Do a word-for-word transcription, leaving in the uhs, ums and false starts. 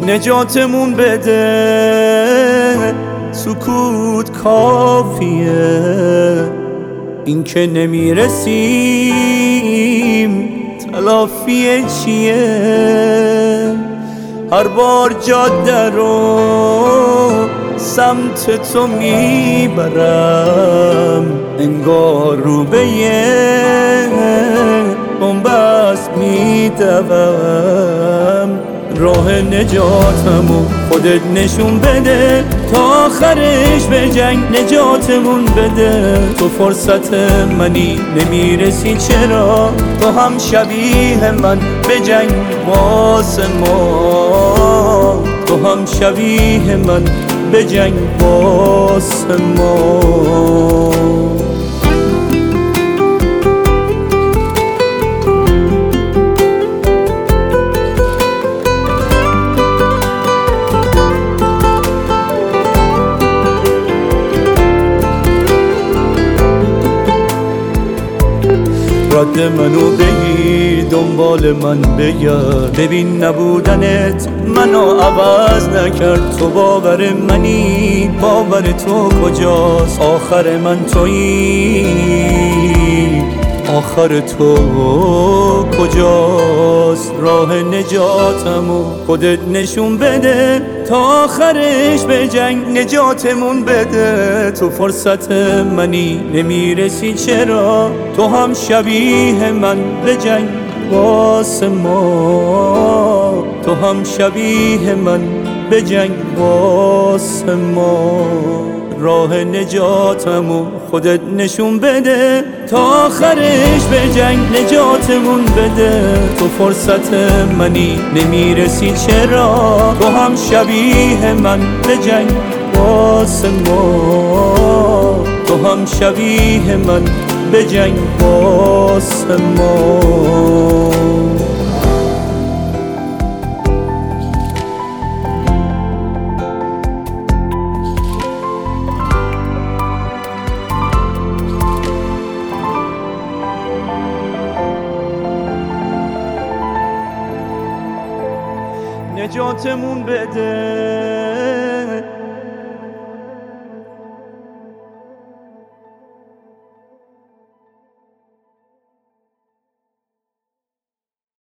نجاتمون بده، سکوت کافیه. این که نمیرسیم تلافی چیه؟ هر بار جاده رو سمت تو میبرم، انگار رو به یه بنبست میدوم. راه نجاتمون خودت نشون بده، تا آخرش به جنگ نجاتمون بده. تو فرصت منی نمیرسی چرا؟ تو هم شبیه من به جنگ واسه ما، تو هم شبیه من به جنگ واسه ما. رد منو بگیر، دنبال من بگرد، ببین نبودنت منو عوض نکرد. تو باور منی، باور تو کجاست؟ آخر من تویی، آخر تو کجاست؟ راه نجاتمو خودت نشون بده، تا آخرش به جنگ نجاتمون بده. تو فرصت منی نمیرسی چرا؟ تو هم شبیه من به جنگ واسه ما، تو هم شبیه من به جنگ واسه ما. راه نجاتمو خودت نشون بده، تا آخرش به جنگ نجاتمون بده. تو فرصت منی نمیرسی چرا؟ تو هم شبیه من به جنگ واسه ما، تو هم شبیه من به جنگ واسه ما. نجاتمون بده،